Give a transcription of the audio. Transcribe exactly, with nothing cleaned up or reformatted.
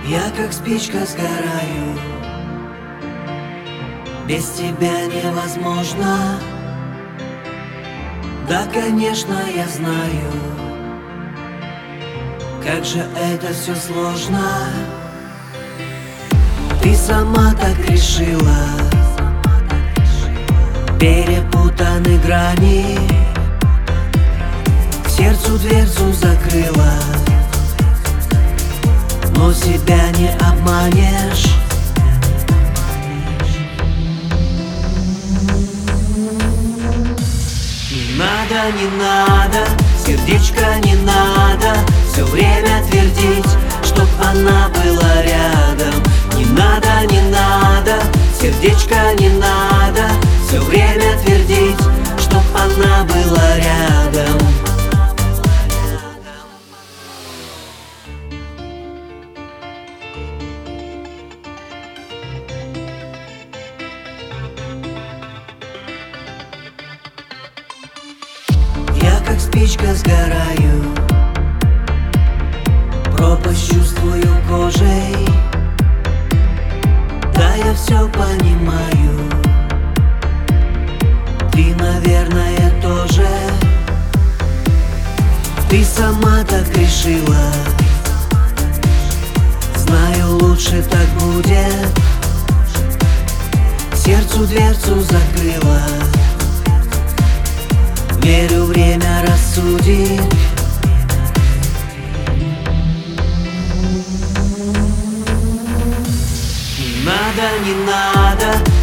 Я как спичка сгораю, без тебя невозможно. Да, конечно, я знаю, как же это все сложно. Ты сама так решила, перепутаны грани, к сердцу дверцу закрыла, но себя не обманешь. Не надо, не надо, сердечко не надо все время твердить, чтоб она была рядом. Не надо, не надо, сердечко не надо все время твердить, чтоб она была рядом. Я как спичка сгораю, пропасть чувствую кожей. Да, я все понимаю, ты, наверное, тоже. Ты сама так решила, знаю, лучше так будет. Сердцу дверцу закрыла, верю, время рассудит. Не надо, не надо,